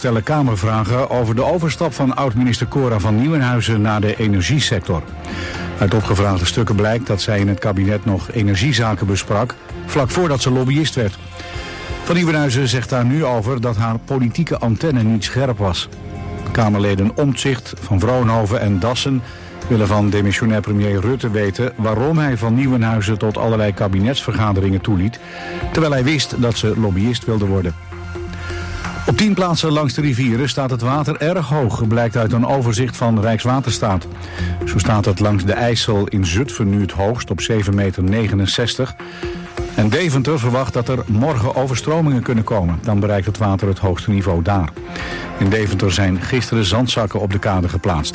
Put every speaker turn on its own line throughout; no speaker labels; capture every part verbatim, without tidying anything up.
stellen Kamervragen over de overstap van oud-minister Cora van Nieuwenhuizen naar de energiesector. Uit opgevraagde stukken blijkt dat zij in het kabinet nog energiezaken besprak, vlak voordat ze lobbyist werd. Van Nieuwenhuizen zegt daar nu over dat haar politieke antenne niet scherp was. Kamerleden Omtzigt, Van Vroonhoven en Dassen willen van demissionair premier Rutte weten waarom hij Van Nieuwenhuizen tot allerlei kabinetsvergaderingen toeliet, terwijl hij wist dat ze lobbyist wilde worden. Op tien plaatsen langs de rivieren staat het water erg hoog, blijkt uit een overzicht van Rijkswaterstaat. Zo staat het langs de IJssel in Zutphen nu het hoogst op zeven meter negenenzestig. En Deventer verwacht dat er morgen overstromingen kunnen komen. Dan bereikt het water het hoogste niveau daar. In Deventer zijn gisteren zandzakken op de kade geplaatst.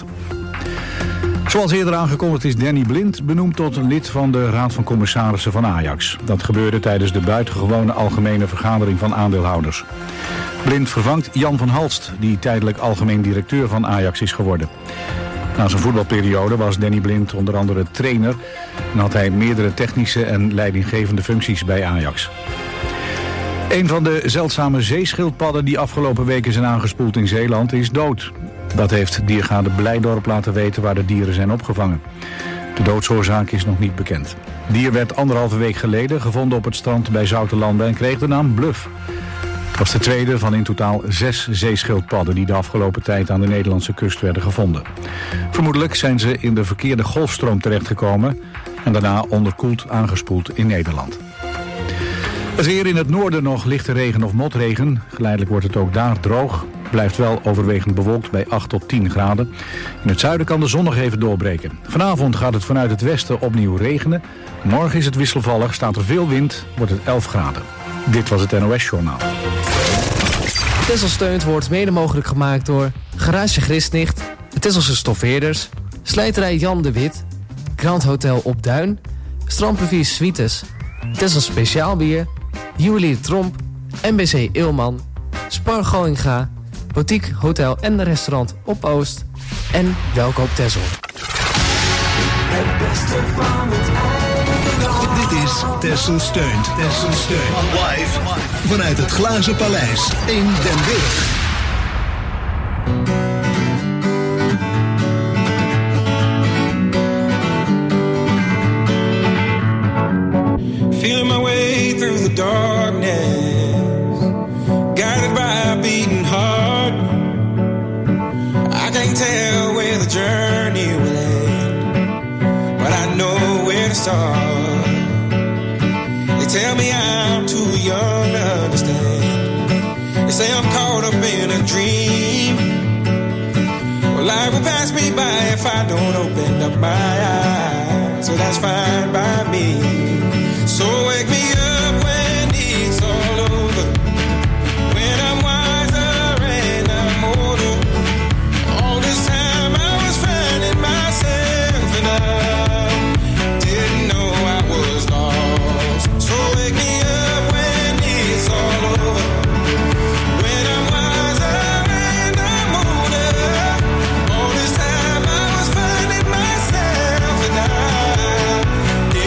Zoals eerder aangekondigd is Danny Blind benoemd tot lid van de Raad van Commissarissen van Ajax. Dat gebeurde tijdens de buitengewone algemene vergadering van aandeelhouders. Blind vervangt Jan van Halst, die tijdelijk algemeen directeur van Ajax is geworden. Na zijn voetbalperiode was Danny Blind onder andere trainer en had hij meerdere technische en leidinggevende functies bij Ajax. Een van de zeldzame zeeschildpadden die afgelopen weken zijn aangespoeld in Zeeland is dood. Dat heeft diergaarde Blijdorp laten weten waar de dieren zijn opgevangen. De doodsoorzaak is nog niet bekend. Het dier werd anderhalve week geleden gevonden op het strand bij Zoutelanden en kreeg de naam Bluff. Het was de tweede van in totaal zes zeeschildpadden die de afgelopen tijd aan de Nederlandse kust werden gevonden. Vermoedelijk zijn ze in de verkeerde golfstroom terechtgekomen en daarna onderkoeld aangespoeld in Nederland. Het weer in het noorden nog lichte regen of motregen. Geleidelijk wordt het ook daar droog. Blijft wel overwegend bewolkt bij acht tot tien graden. In het zuiden kan de zon nog even doorbreken. Vanavond gaat het vanuit het westen opnieuw regenen. Morgen is het wisselvallig, staat er veel wind, wordt het elf graden. Dit was het N O S-journaal.
Texel Steunt wordt mede mogelijk gemaakt door Garage Grisnicht, de Tesselse Stoffeerders, Slijterij Jan de Wit, Grand Hotel Op Duin, Strandplevier Suites, Texel Speciaalbier, Juwelier Tromp, N B C Eelman, Spar Gallinga, Boutique Hotel en Restaurant Op Oost en Welkoop Texel.
Het beste van het eiland.
Dit is Texel Steunt. Texel Steunt. Live vanuit het Glazen Paleis in Den Burg.
Feeling my way through the darkness, guided by a beating heart. I can't tell where the journey will end, but I know where to start. They tell me I'm too young to understand. They say I'm caught up in a dream. Well, life will pass me by if I don't open up my eyes. So that's fine by me. So wake me up when it's all over, when I'm wiser and I'm older. All this time I was finding myself and I didn't know I was lost. So wake me up when it's all over, when I'm wiser and I'm older. All this time I was finding myself and I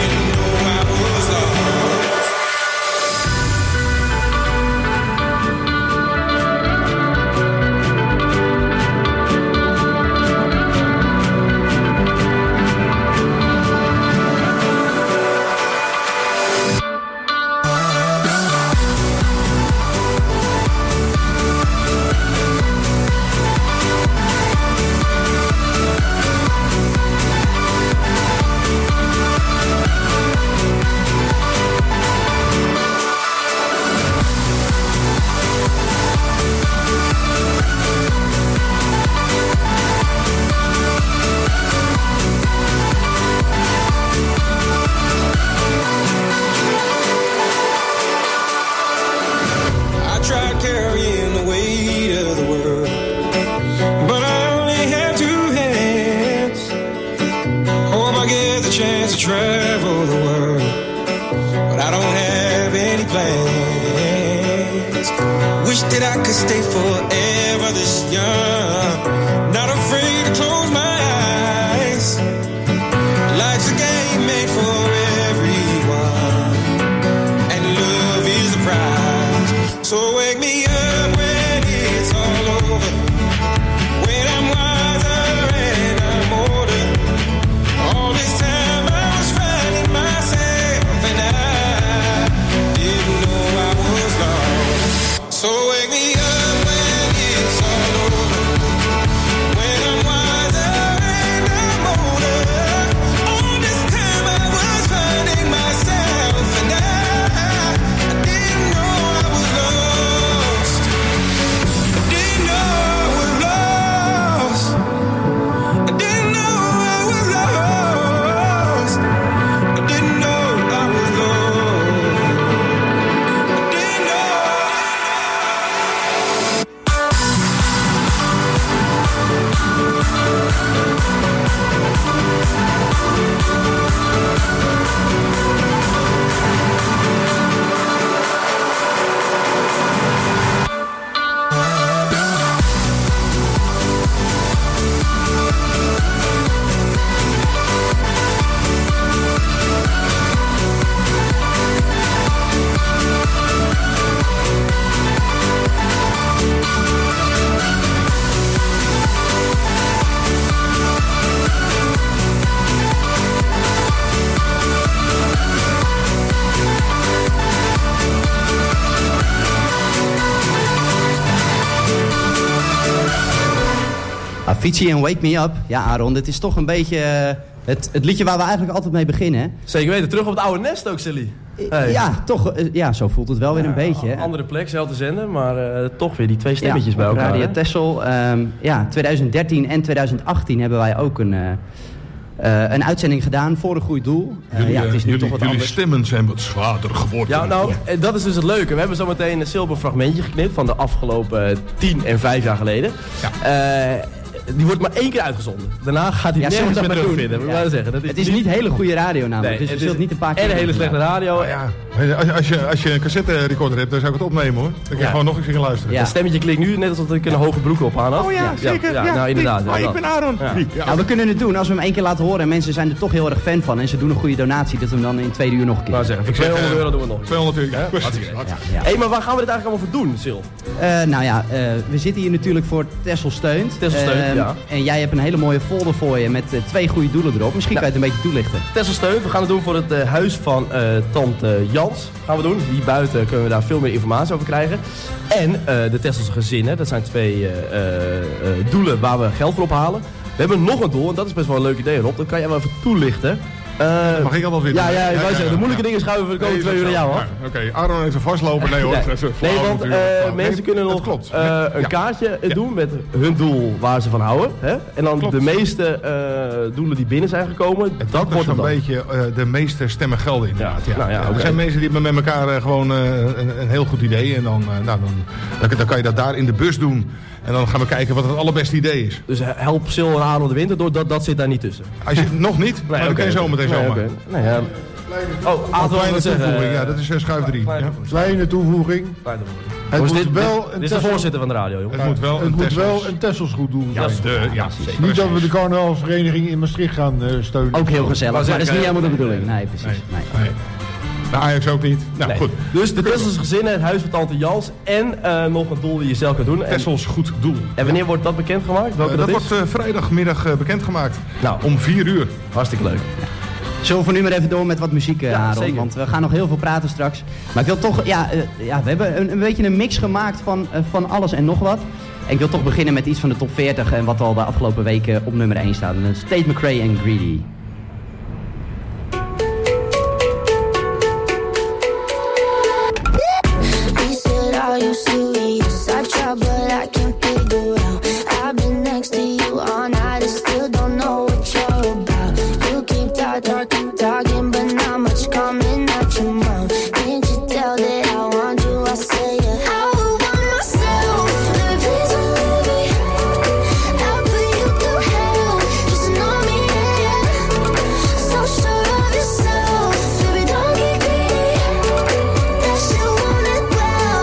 Avicii en Wake Me Up. Ja, Aaron, dit is toch een beetje uh, het, het liedje waar we eigenlijk altijd mee beginnen. Hè?
Zeker weten, terug op het oude nest ook, Silly. Hey.
Ja, toch, uh, ja, zo voelt het wel weer een
ja,
beetje. Hè?
Andere plek, zelfde zender, maar uh, toch weer die twee stemmetjes ja, bij elkaar.
Radio Texel. Um, ja, twintig dertien en twintig achttien hebben wij ook een... Uh, Uh, een uitzending gedaan voor een goed doel. Uh,
jullie,
ja, het is nu
jullie,
toch wat
jullie
anders.
stemmen zijn wat zwaarder geworden.
Ja, nou, ja. dat is dus het leuke. We hebben zometeen een zilver fragmentje geknipt van de afgelopen tien en vijf jaar geleden. Ja. Uh, die wordt maar één keer uitgezonden. Daarna gaat hij ja, nergens meer terugvinden. Ja. Zeggen. Dat is
het is
niet,
niet hele goede radio namelijk.
Nee,
dus je zult niet een paar keer...
En een hele slechte radio.
Nou ja, als, als, je, als je een cassette recorder hebt, dan zou ik het opnemen hoor. Dan kun je ja. gewoon nog eens gaan luisteren.
Ja. Het stemmetje klinkt nu net alsof ik een hoge broek op aan had.
Oh ja, ja zeker. Ja, ja,
nou inderdaad.
Ja, ik ben Aaron.
Ja. Ja. Nou, we kunnen het doen als we hem één keer laten horen en mensen zijn er toch heel erg fan van en ze doen een goede donatie, dat we hem dan in tweede uur nog een keer.
Nou zeggen, voor tweehonderd euro doen we nog.
tweehonderd euro.
Ja, Hé, maar waar gaan we dit eigenlijk allemaal voor doen, Sil?
Uh, nou ja, uh, we zitten hier natuurlijk voor Texel Steunt.
Texel Steunt, uh, ja.
En jij hebt een hele mooie folder voor je met uh, twee goede doelen erop. Misschien ja. kan je het een beetje toelichten.
Texel Steunt, we gaan het doen voor het uh, huis van uh, tante Jans. Gaan we doen. Hier buiten kunnen we daar veel meer informatie over krijgen. En uh, de Texelse gezinnen, dat zijn twee uh, uh, uh, doelen waar we geld voor ophalen. We hebben nog een doel, en dat is best wel een leuk idee, Rob. Dat kan jij wel even toelichten. Uh,
Mag ik al wel weer
Ja, ja, ja, ja, ja, de moeilijke ja. dingen schuiven we de komende nee, twee uur naar jou af.
Ja, Oké, okay. Aaron heeft er vastlopen. Nee hoor.
Nee, nee want uh, mensen nee, kunnen nog uh, een ja. kaartje ja. doen met hun doel waar ze van houden. Hè? En dan klopt. De meeste uh, doelen die binnen zijn gekomen,
en dat, dat wordt een dan. beetje uh, de meeste stemmen gelden inderdaad. Ja. Ja. Nou, ja, okay. Er zijn mensen die hebben met elkaar uh, gewoon uh, een, een heel goed idee. En dan, uh, nou, dan, dan, dan kan je dat daar in de bus doen. En dan gaan we kijken wat het allerbeste idee is.
Dus help Sil en Aaron de winter door, dat, dat zit daar niet tussen.
Als je nog niet, nee, maar dan okay, kun je zo meteen
nee,
zomaar.
Okay. Nee, ja. Oh, Aaron
kleine toevoeging, ja, dat is uh, schuif drie.
Kleine, ja. kleine toevoeging.
Kleine
Het moet dit, wel
dit, dit is de voorzitter van de radio, jongen.
Het moet wel
het
een,
moet wel een Tessels goed doen.
Ja, de, ja,
zeker. Niet dat we de carnavalsvereniging in Maastricht gaan uh, steunen.
Ook heel gezellig, maar, maar dat is niet helemaal de bedoeling. Nee, precies. Nee. Nee.
Nee. Nou, Ajax ook niet. Nou, nee. Goed.
Dus de Tessels gezinnen, het huis van tante Jans en uh, nog een doel die je zelf kan doen.
Tessels goed doel.
En wanneer wordt dat bekendgemaakt? Welke
uh,
dat
dat
is?
wordt uh, vrijdagmiddag uh, bekendgemaakt.
Nou,
om vier uur.
Hartstikke leuk.
Ja. Zullen we nu maar even door met wat muziek, uh, ja, Aaron? Zeker. Want we gaan nog heel veel praten straks. Maar ik wil toch, ja, uh, ja we hebben een, een beetje een mix gemaakt van, uh, van alles en nog wat. En ik wil toch beginnen met iets van de top veertig en wat al de afgelopen weken op nummer één staat. En Tate McRae en Greedy.
Talking, but not much coming out your mouth. Can't you tell that I want you? I say yeah. I would want myself. Baby, please don't leave me. I'll put you through hell. Just know me, yeah, yeah. So sure of yourself. Baby, don't get greedy. That you want it well.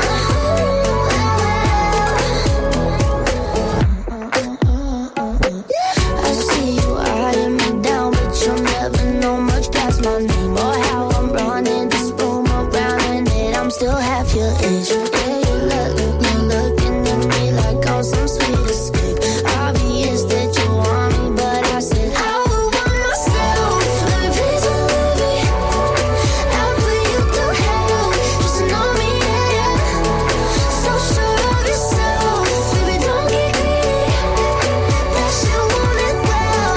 I see you eyeing me down, but you'll never know much past my name or how I'm running this room around, and it I'm still half your age. Yeah, you look, you're looking at me like I'm some sweet escape. Obvious that you want me, but I said I would want myself. Baby, please don't leave me. I'll put you through hell. Just know me, yeah, yeah. So sure of yourself. Baby, don't get greedy. That you want it well.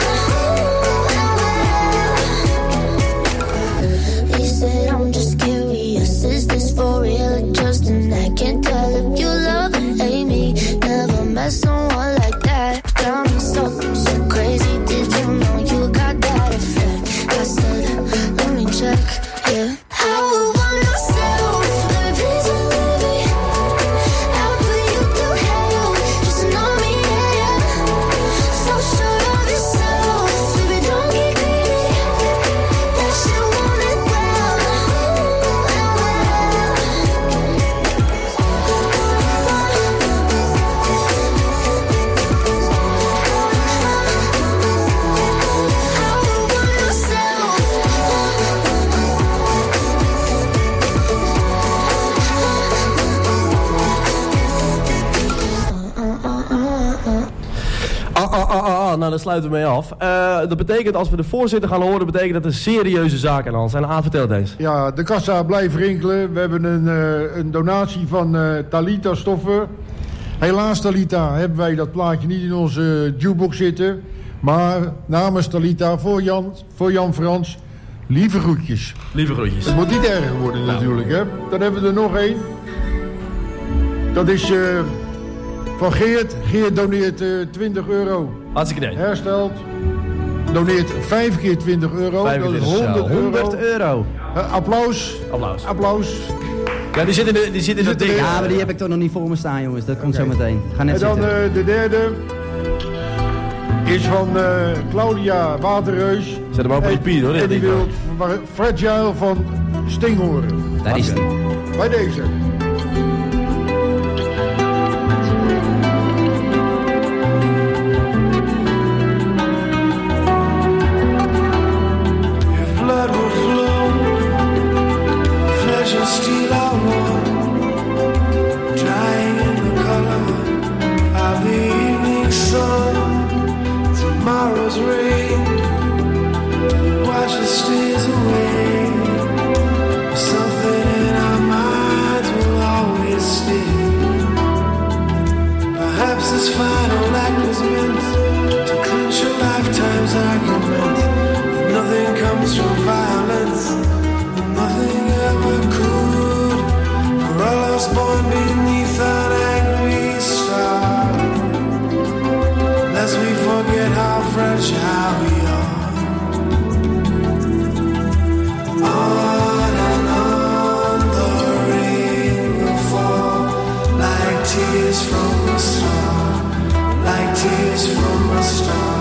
He said, I'm just curious, is this for real or just an act? Can't tell if you love or hate me. Never met someone like that. Got me so, so crazy. Did you know you got that effect? I said, let me check, yeah. I would want myself. Baby, please don't leave me. I'll put you through hell. Just know me, yeah, yeah. So sure of yourself. Baby, don't get greedy. That you want it well.
Ah, ah, ah, ah, nou, daar sluiten we mee af. Uh, dat betekent, als we de voorzitter gaan horen, betekent dat er serieuze zaken aan de hand zijn. Ah, vertel het eens.
Ja, de kassa blijft rinkelen. We hebben een, uh, een donatie van uh, Talita Stoffen. Helaas, Talita, hebben wij dat plaatje niet in onze jukebox zitten. Maar namens Talita, voor Jan, voor Jan Frans, lieve groetjes.
Lieve groetjes.
Het moet niet erger worden nou. natuurlijk, hè. Dan hebben we er nog één. Dat is uh, van Geert. Geert doneert uh, twintig euro.
Hartstikke idee.
Herstelt. Doneert vijf keer twintig euro. Dat is honderd euro.
honderd euro.
Uh, applaus.
Applaus.
Applaus.
Ja, die zit in, de, die zit in dat ding.
Ja, maar die heb ik toch nog niet voor me staan, jongens. Dat komt okay. zo meteen. Ga net
en dan uh, de derde is van uh, Claudia Waterreus.
Zet hem ook op je pier, hoor.
En die wil Fragile van Stinghoren.
Daar is die.
Bij deze.
Still I want, drying in the color of the evening sun. Tomorrow's rain washes stays away. Something in our minds will always stay. Perhaps this final act was meant to clinch a lifetime's argument. That nothing comes from violence. Nothing ever could, for all us born beneath an angry star. Lest we forget how fragile we are. On and on the rain will fall, like tears from a star, like tears from a star.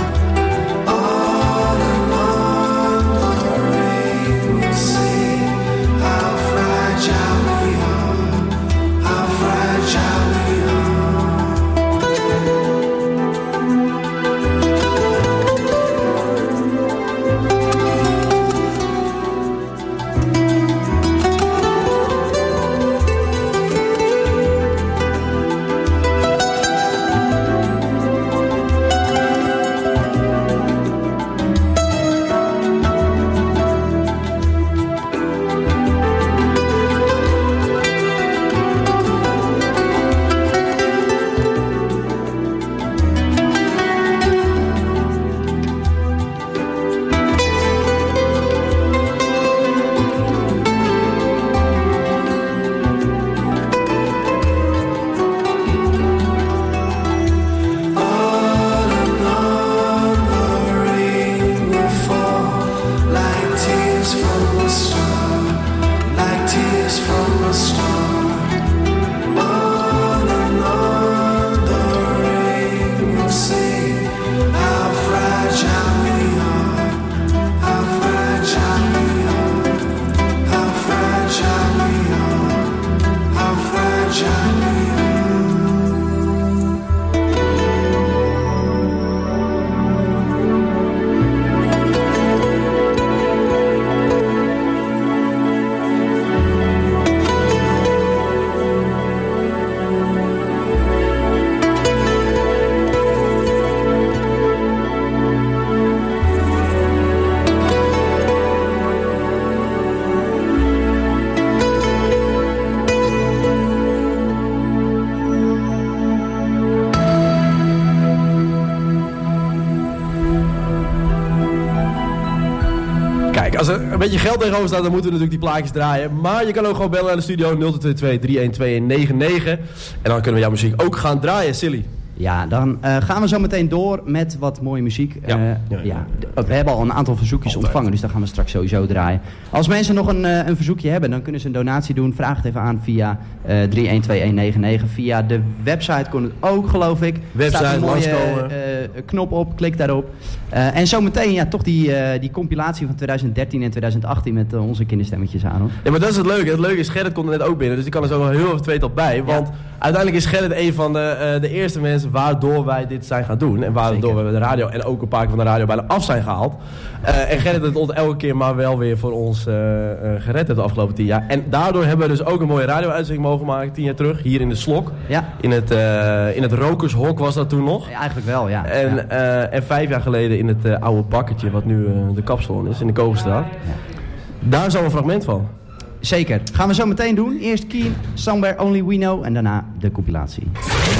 Als er een beetje geld tegenover staat, dan moeten we natuurlijk die plaatjes draaien. Maar je kan ook gewoon bellen naar de studio nul twee twee drie een twee negen negen. En dan kunnen we jouw muziek ook gaan draaien, Silly.
Ja, dan uh, gaan we zo meteen door met wat mooie muziek.
Ja.
Uh, ja, ja, ja. Ja. We hebben al een aantal verzoekjes Altijd. ontvangen, dus dat gaan we straks sowieso draaien. Als mensen nog een, uh, een verzoekje hebben, dan kunnen ze een donatie doen. Vraag het even aan via uh, drie een twee een negen negen. Via de website kon het ook, geloof ik.
Website,
staat een mooie uh, knop op, klik daarop. Uh, en zometeen ja, toch die, uh, die compilatie van twintig dertien en twintig achttien met uh, onze kinderstemmetjes aan. Hoor.
Ja, maar dat is het leuke. Het leuke is, Gerrit komt er net ook binnen, dus die kan er zo wel heel even tweetal bij. Want ja. uiteindelijk is Gerrit een van de, uh, de eerste mensen waardoor wij dit zijn gaan doen. En waardoor Zeker. we de radio en ook een paar keer van de radio bijna af zijn gehaald. Uh, en Gerrit het ons elke keer maar wel weer voor ons uh, uh, gered heeft de afgelopen tien jaar. En daardoor hebben we dus ook een mooie radio-uitzending mogen maken, tien jaar terug. Hier in de Slok.
Ja.
In het, uh, in het rokershok was dat toen nog.
Ja, eigenlijk wel, ja.
En,
ja.
Uh, en vijf jaar geleden in het uh, oude bakkertje, wat nu uh, de kapsalon is, in de Kogelstraat. Ja. Daar is al een fragment van.
Zeker. Gaan we zo meteen doen. Eerst Keen, Somewhere Only We Know en daarna de compilatie.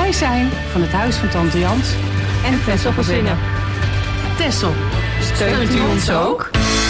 Wij zijn van het Huis van Tante Jans en Tessel Gezinnen. Tessel, steunt u ons ook?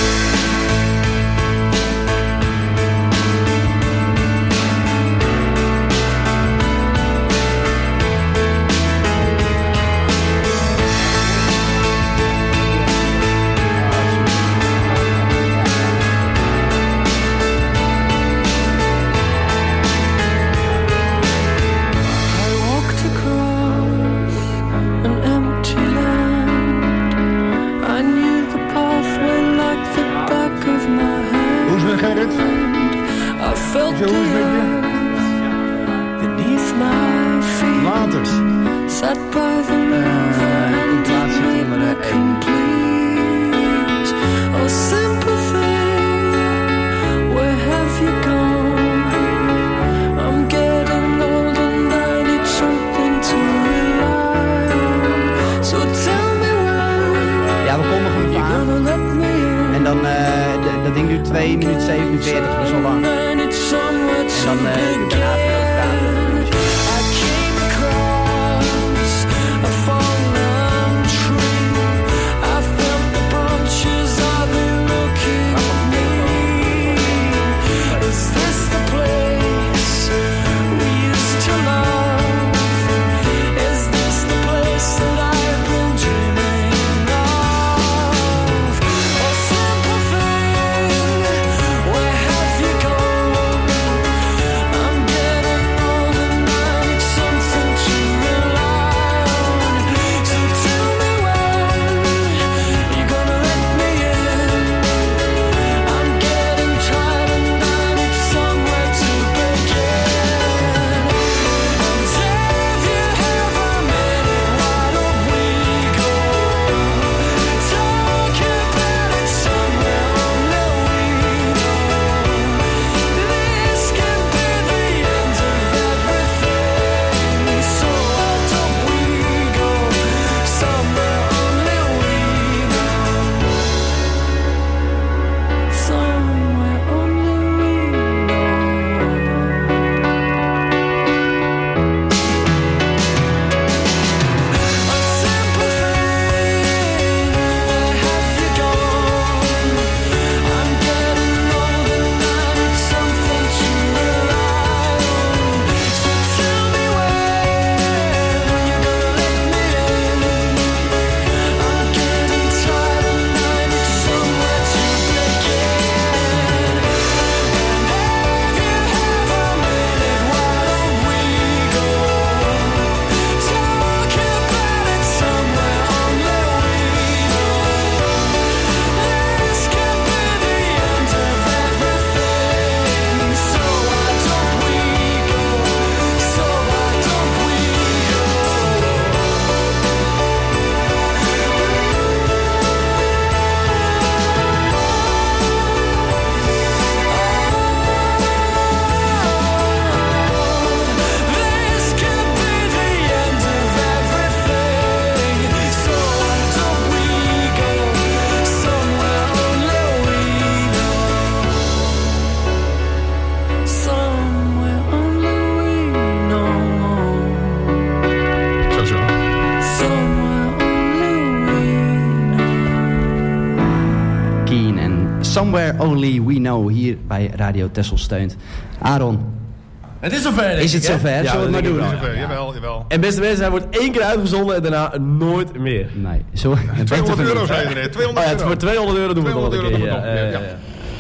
Somewhere Only We Know hier bij Radio Tessel Steunt. Aaron.
Het is zover.
Is het zover? Ja, zullen we het maar doen?
Het is zover. Jawel, jawel.
En beste mensen, hij wordt één keer uitgezonden en daarna nooit meer.
Nee. Zo,
tweehonderd euro zei je er net. tweehonderd
oh, ja,
euro.
Voor tweehonderd euro doen we het nog een keer. Ja, ja, ja. Ja.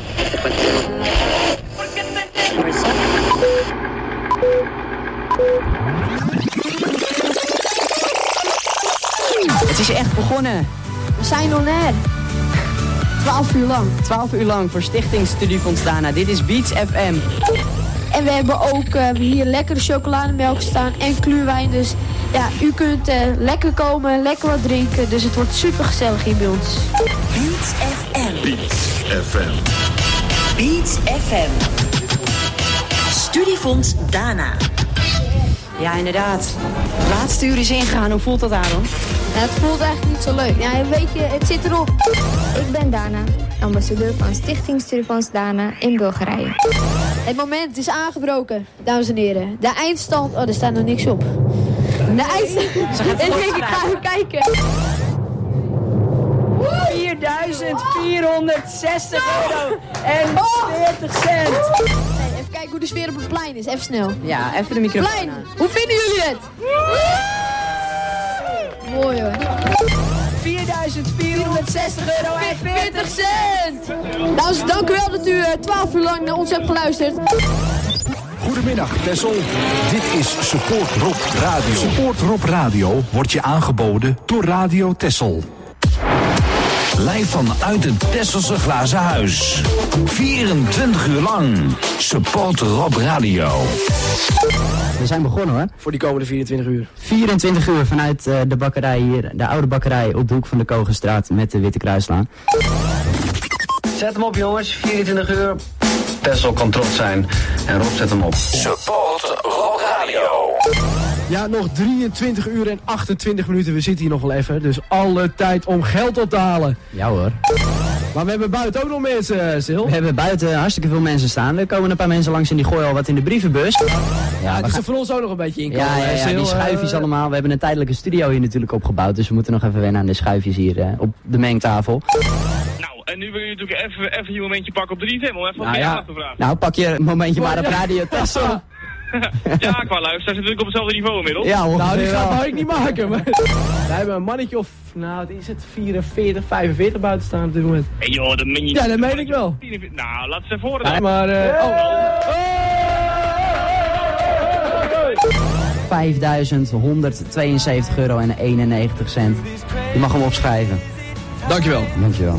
Het is echt begonnen.
We zijn on-air. twaalf uur lang.
twaalf uur lang voor Stichting Studiefonds Dana. Dit is Beats F M.
En we hebben ook uh, hier lekkere chocolademelk staan en kluurwijn. Dus ja, u kunt uh, lekker komen, lekker wat drinken. Dus het wordt super gezellig hier bij ons.
Beats F M.
Beats F M.
Beats F M. Studiefonds Dana.
Ja, inderdaad. Het laatste uur is ingegaan. Hoe voelt dat, Aaron?
Ja, het voelt eigenlijk niet zo leuk. Ja, weet je, het zit erop.
Ik ben Dana, ambassadeur van Stichting Studiefonds Dana in Bulgarije.
Het moment is aangebroken, dames en heren. De eindstand, oh, er staat nog niks op. De ijs. Ik ga even kijken.
vierduizend vierhonderdzestig euro en veertig cent.
Hey, even kijken hoe de sfeer op het plein is. Even snel.
Ja, even de microfoon.
Plein, hoe vinden jullie het? Mooi hoor.
vierduizend vierhonderdzestig euro en veertig cent.
Dames, dank u wel dat u twaalf uur lang naar ons hebt geluisterd.
Goedemiddag Texel, dit is Support Rob Radio. Support Rob Radio wordt je aangeboden door Radio Texel. Live vanuit het Tesselse Glazen Huis. vierentwintig uur lang. Support Rob Radio.
We zijn begonnen hoor.
Voor die komende vierentwintig uur.
vierentwintig uur vanuit uh, de bakkerij hier. De oude bakkerij op de hoek van de Kogenstraat met de Witte Kruislaan.
Zet hem op jongens, vierentwintig uur. Texel kan trots zijn. En Rob zet hem op.
Support Rob Radio.
Ja, nog drieëntwintig uur en achtentwintig minuten. We zitten hier nog wel even. Dus alle tijd om geld op te halen.
Ja hoor.
Maar we hebben buiten ook nog mensen, Sil.
We hebben buiten hartstikke veel mensen staan. Er komen een paar mensen langs en die gooien al wat in de brievenbus.
Ja,
ja
dus
gaan...
er voor ons ook nog een beetje inkomen.
Ja, ja, ja,
Sil,
die schuifjes
uh...
allemaal. We hebben een tijdelijke studio hier natuurlijk opgebouwd. Dus we moeten nog even wennen aan de schuifjes hier uh, op de mengtafel.
En nu wil je natuurlijk even, even je momentje pakken op de drie om even wat
nou,
meer
ja.
aandacht te vragen.
Nou, pak je een momentje maar op Radio Texel.
Ja, qua luisteraars zitten natuurlijk op hetzelfde niveau inmiddels.
Ja,
nou, die gaat nou ik niet maken. Maar... Wij hebben een mannetje of, nou, wat is het, vierenveertig, vijfenveertig buiten staan op dit moment.
Hé hey, joh, dat meen je.
Ja, dat meen ik wel.
Nou, laat ze voor dan.
Ja, maar, uh, oh.
vijfduizend honderdtweeënzeventig euro en eenennegentig cent. Je mag hem opschrijven.
Dankjewel.
Dankjewel.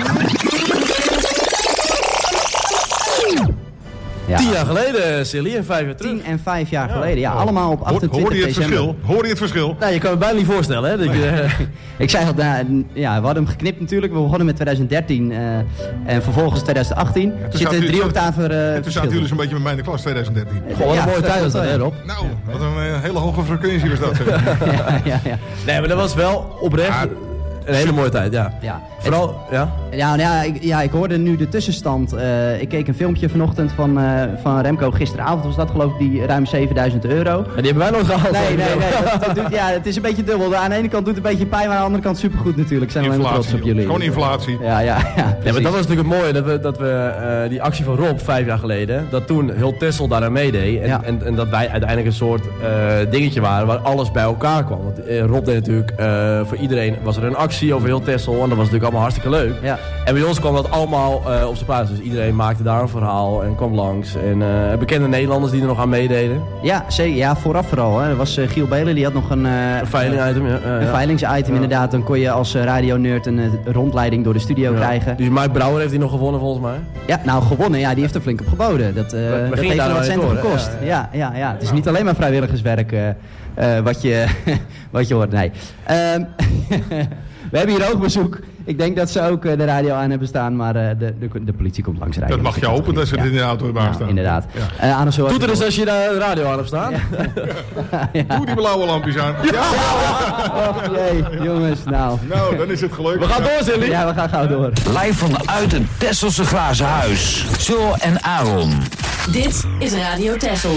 Ja.
Tien jaar geleden, Silly, en vijf jaar terug.
Tien en vijf jaar ja. geleden, ja. Allemaal op achtentwintig
Hoor je het
december.
verschil? Hoor je het verschil?
Nou, je kan het bijna niet voorstellen, hè? Dat je,
ik zei dat, nou, ja, we hadden hem geknipt natuurlijk. We begonnen met twintig dertien uh, en vervolgens twintig achttien.
Ja,
er zitten drie octaven uh,
toen zaten jullie zo'n beetje met mij in de klas, twintig dertien.
Goh, wat een ja, mooie tijd was dat, hè, Rob?
Nou, wat een uh, hele hoge frequentie was dat.
ja, ja, ja.
Nee, maar dat was wel oprecht... Ja. Een hele mooie tijd, ja.
ja.
Vooral,
het,
ja?
Ja, ja, ik, ja, ik hoorde nu de tussenstand. Uh, ik keek een filmpje vanochtend van, uh, van Remco. Gisteravond was dat geloof ik, die ruim zevenduizend euro.
Ja, die hebben wij nog gehaald.
Nee, nee, nee. dat, dat doet, ja, het is een beetje dubbel. Aan de ene kant doet het een beetje pijn, maar aan de andere kant supergoed natuurlijk. Zijn we helemaal trots op jullie.
Gewoon inflatie.
Ja, ja, ja.
Ja, maar dat was natuurlijk het mooie, dat we, dat we uh, die actie van Rob, vijf jaar geleden, dat toen heel Texel daaraan meedeed. En, ja. en, en dat wij uiteindelijk een soort uh, dingetje waren waar alles bij elkaar kwam. Want uh, Rob deed natuurlijk, uh, voor iedereen was er een actie over heel Texel. En dat was natuurlijk allemaal hartstikke leuk.
Ja.
En bij ons kwam dat allemaal uh, op zijn plaats. Dus iedereen maakte daar een verhaal en kwam langs. En uh, bekende Nederlanders die er nog aan meededen.
Ja, zeker. Ja, vooraf vooral. Hè. Er was uh, Giel Belen, die had nog een... Uh,
een veilingsitem, ja. Uh,
een veilingsitem, ja. Inderdaad. Dan kon je als uh, radionerd een uh, rondleiding door de studio ja. krijgen.
Dus Mike Brouwer heeft die nog gewonnen volgens mij?
Ja, nou gewonnen. Ja, die heeft er flink op geboden. Dat, uh,
we, we
dat heeft er wat centen gekost. Ja, ja. Ja, ja, ja. Het is niet alleen maar vrijwilligerswerk uh, uh, wat, je, wat je hoort. Nee. Um, we hebben hier ook bezoek. Ik denk dat ze ook uh, de radio aan hebben staan, maar uh, de, de, de politie komt langs rijden.
Dat mag je hopen dat ze ja. in de auto hebben aanstaan.
Ja, inderdaad.
Ja.
Uh, Doe
het eens als je de radio aan hebt staan. Ja.
Ja. Doe die blauwe lampjes aan.
Ja. Ja. Och jee, jongens, nou.
Nou, dan is het gelukt.
We gaan door, Silly.
Ja, we gaan gauw door.
Live vanuit het Tesselse Glazen Huis. Sil en Aaron.
Dit is Radio Texel.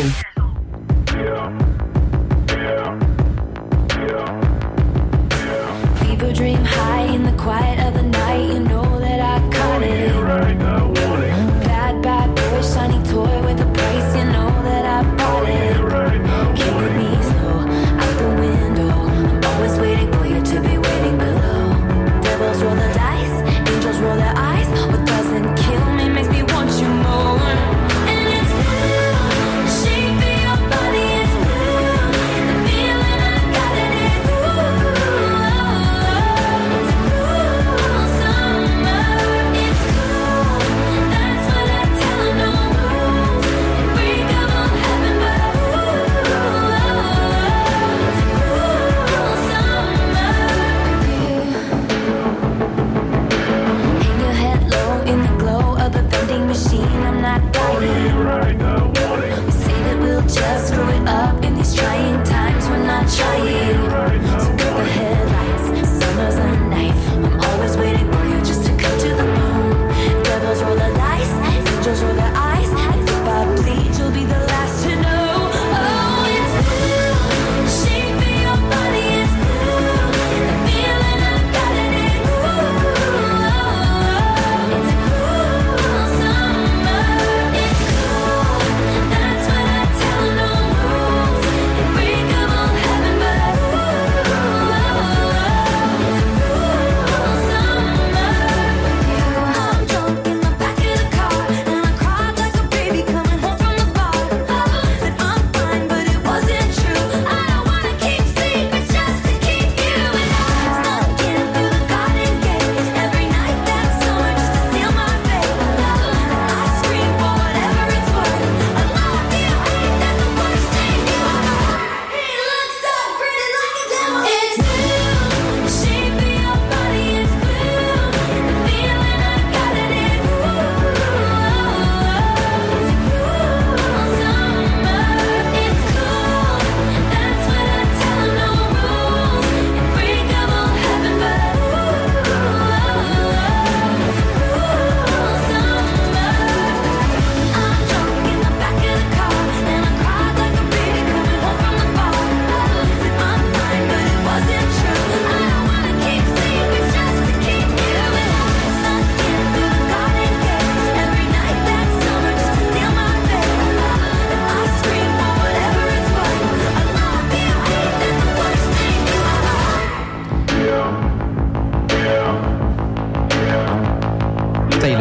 People dream high in the quiet of the night. You know that I caught it. Bad, bad boy, shiny toy with a price. You know that I bought it. Killing me slow out the window. I'm always waiting for you to be waiting below. Devils roll the dice, angels roll their eyes. What doesn't kill me makes me want you more. And it's blue, the shape of your body is blue. The feeling I got it is blue.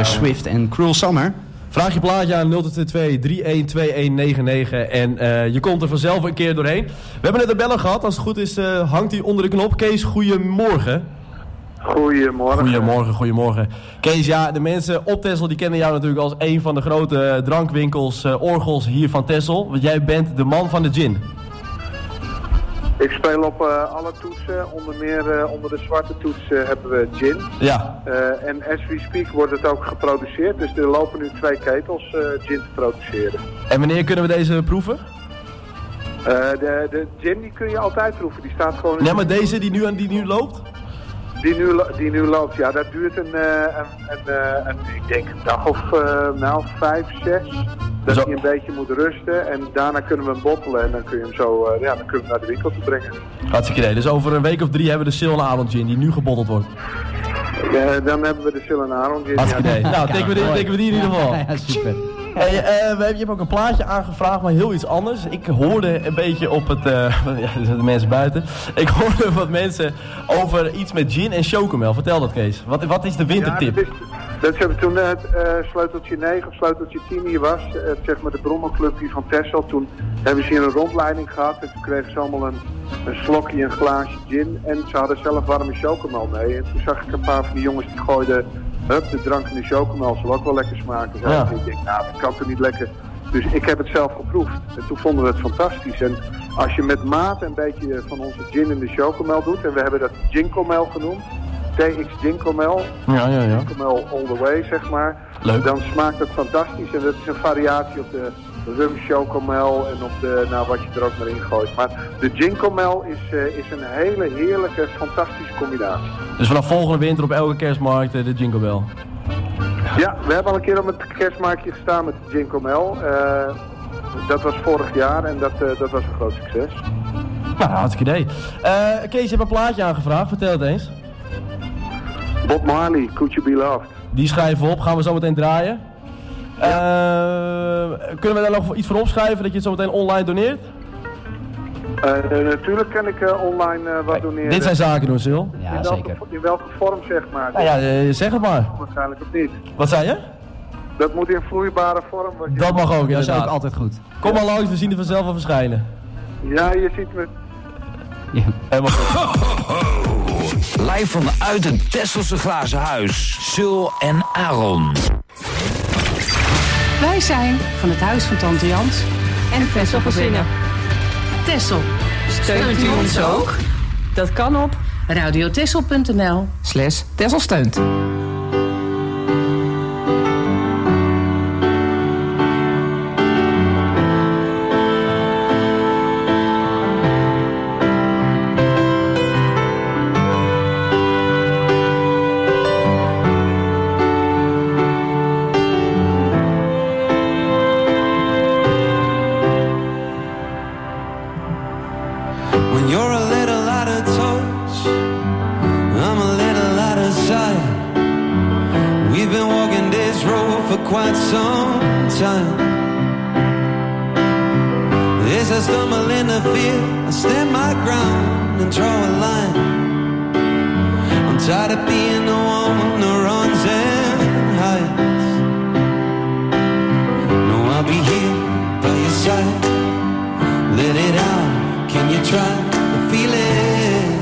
Swift en Cruel Summer.
Vraag je plaatje aan nul twee twee drie een twee een negen negen en uh, je komt er vanzelf een keer doorheen. We hebben net een beller gehad, als het goed is uh, hangt hij onder de knop. Kees, goedemorgen.
Goedemorgen.
Goedemorgen, goedemorgen. Kees, ja, de mensen op Texel die kennen jou natuurlijk als een van de grote drankwinkels, uh, orgels hier van Texel. Want jij bent de man van de gin.
Ik speel op uh, alle toetsen, onder meer uh, onder de zwarte toets uh, hebben we gin.
Ja.
Uh, en as we speak wordt het ook geproduceerd, dus er lopen nu twee ketels uh, gin te produceren.
En wanneer kunnen we deze proeven?
Uh, de, de gin die kun je altijd proeven, die staat gewoon...
Nee, maar deze die nu, die nu loopt?
Die nu, die nu loopt, ja, dat duurt een, uh, een, een, uh, een, ik denk een dag of uh, nou, vijf, zes. Dat hij een beetje moet rusten en daarna kunnen we hem bottelen en dan kun je hem zo, uh, ja, dan kunnen we hem naar de winkel toe brengen.
Hartstikke idee. Dus over een week of drie hebben we de Sil en Aron gin die nu gebotteld wordt.
Uh, dan hebben we de Sil en Aron gin.
Hartstikke idee. Nou, tekenen we, die, tekenen we die in ieder geval.
Ja, ja, super.
Hey, uh, we, je hebt ook een plaatje aangevraagd, maar heel iets anders. Ik hoorde een beetje op het... Uh, ja, er zijn de mensen buiten. Ik hoorde wat mensen over iets met gin en chocomel. Vertel dat, Kees. Wat, wat is de wintertip?
Ja, dat, is, dat hebben toen het uh, sleuteltje negen of sleuteltje tien hier was. Uh, zeg maar de Brommerclub hier van Texel. Toen hebben ze hier een rondleiding gehad. En toen kregen ze allemaal een, een slokje, een glaasje gin. En ze hadden zelf warme chocomel mee. En toen zag ik een paar van die jongens die gooiden... Hup, de drank en de chocomel zal ook wel lekker smaken. Ja. Ik denk, nou, dat kan toch niet lekker. Dus ik heb het zelf geproefd. En toen vonden we het fantastisch. En als je met mate een beetje van onze gin in de chocomel doet, en we hebben dat gincomel genoemd, T X gincomel,
ja, ja, ja.
gincomel all the way, zeg maar.
Leuk.
Dan smaakt het fantastisch. En dat is een variatie op de rum chocomel en op de, nou, wat je er ook maar in gooit. Maar de gincomel is, uh, is een hele heerlijke, fantastische combinatie.
Dus vanaf volgende winter op elke kerstmarkt uh, de Jingle Bell.
Ja, we hebben al een keer op het kerstmarktje gestaan met de gincomel. Uh, dat was vorig jaar en dat, uh, dat was een groot succes.
Nou, hartstikke idee. Uh, Kees, je hebt een plaatje aangevraagd, vertel het eens.
Bob Marley, Could You Be Loved.
Die schrijven we op, gaan we zo meteen draaien. Ja. Uh, kunnen we daar nog iets voor opschrijven, dat je het zo meteen online doneert?
Uh, natuurlijk kan ik uh, online uh, wat doneren.
Dit zijn zaken doen, Sil.
Ja,
in welke,
zeker.
In welke vorm, zeg maar?
Nou ja, uh, zeg het maar.
Waarschijnlijk of niet.
Wat zei je?
Dat moet in vloeibare vorm. Wat je
dat mag ook,
dat is
inderdaad.
ook altijd goed.
Kom maar langs, we zien er vanzelf wel verschijnen.
Ja, je ziet me.
Ja.
Helemaal goed.
Live vanuit het Tesselse Glazen Huis. Sil en Aron.
Wij zijn van het Huis van Tante Jans en Tessel Gezinnen. Tessel, steunt u ons ook? Dat kan op radiotessel.nl slash Tessel steunt.
quite some time. As I stumble in the field, I stand my ground and draw a line. I'm tired of being the one that runs and hides. No, I'll be here by your side. Let it out, can you try to feel it?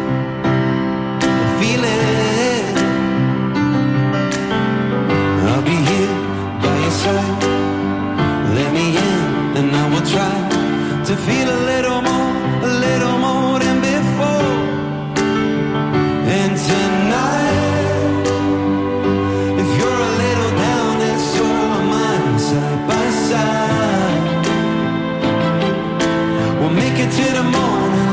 Feel it. I'll be here by your side. Let me in and I will try to feel a little more, a little more than before. And tonight, if you're a little down and so am I, side by side, we'll make it to the morning.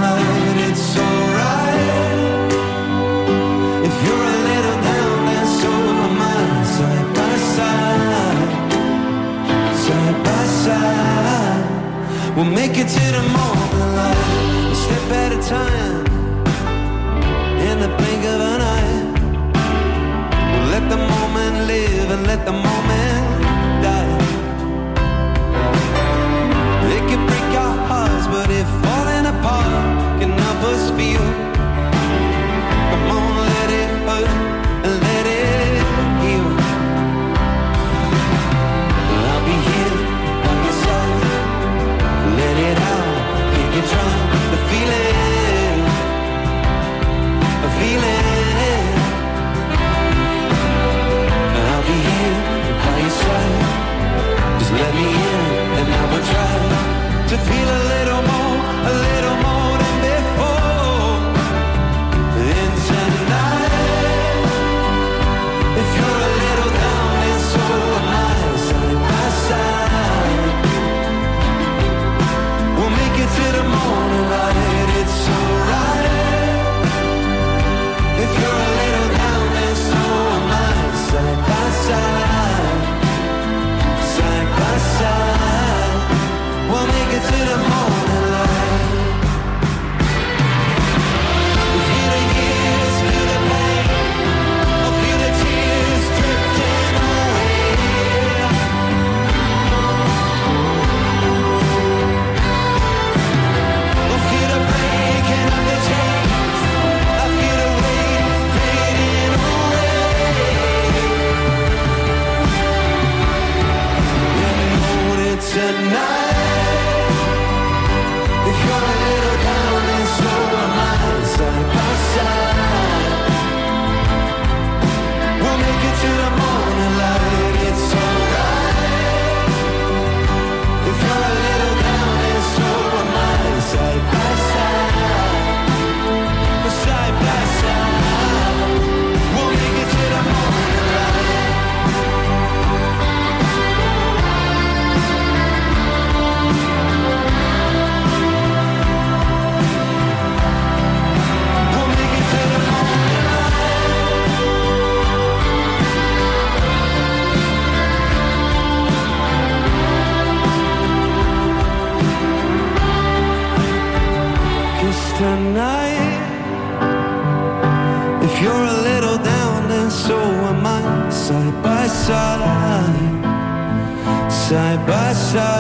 'cause tonight, if you're a little down, then so am I. Side by side, side by